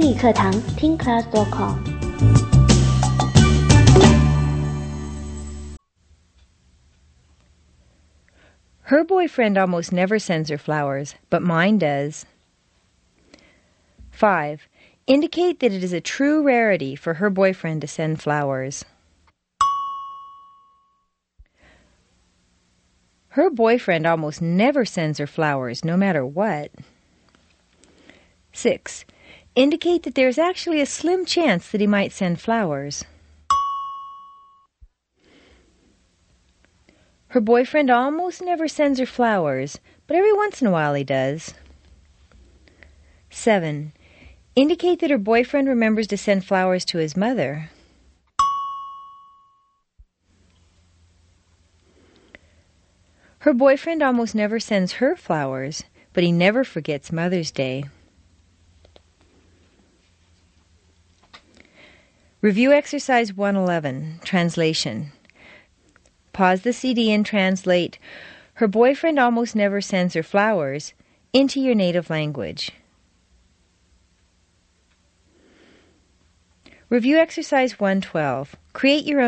英语课堂听 class.com。 Her boyfriend almost never sends her flowers, but mine does. 5. Indicate that it is a true rarity for her boyfriend to send flowers. Her boyfriend almost never sends her flowers, no matter what. 6. Indicate that there is actually a slim chance that he might send flowers. Her boyfriend almost never sends her flowers, but every once in a while he does. 7. Indicate that her boyfriend remembers to send flowers to his mother. Her boyfriend almost never sends her flowers, but he never forgets Mother's Day. Review Exercise 111, Translation. Pause the CD and translate "Her boyfriend almost never sends her flowers" into your native language. Review Exercise 112. Create your own